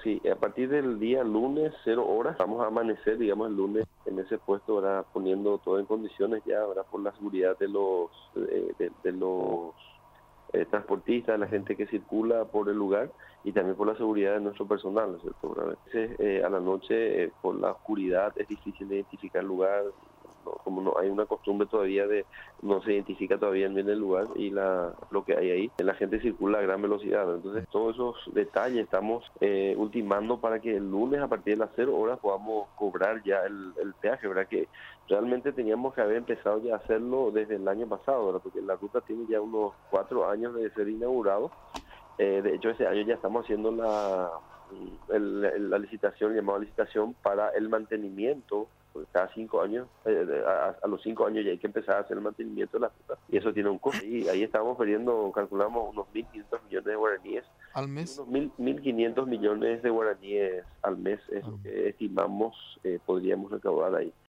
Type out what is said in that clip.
sí, a partir del día lunes, 0 horas, vamos a amanecer, digamos, el lunes en ese puesto, ahora poniendo todo en condiciones ya, ahora por la seguridad de los transportistas, la gente que circula por el lugar y también por la seguridad de nuestro personal, ¿no es cierto? A veces a la noche, por la oscuridad, es difícil de identificar el lugar, como no hay una costumbre todavía no se identifica todavía bien el lugar y lo que hay ahí, la gente circula a gran velocidad. Entonces, todos esos detalles estamos ultimando para que el lunes a partir de las 0 horas podamos cobrar ya el peaje, ¿verdad? Que realmente teníamos que haber empezado ya a hacerlo desde el año pasado, ¿verdad? Porque la ruta tiene ya unos 4 años de ser inaugurado. De hecho, ese año ya estamos haciendo la licitación, llamada licitación para el mantenimiento. Pues cada 5 años, a los 5 años ya hay que empezar a hacer el mantenimiento de la ruta. Y eso tiene un costo. Y ahí estamos perdiendo, calculamos, unos 1.500 millones de guaraníes. al Y mes. unos 1.500 millones de guaraníes al mes es lo que estimamos podríamos recaudar ahí.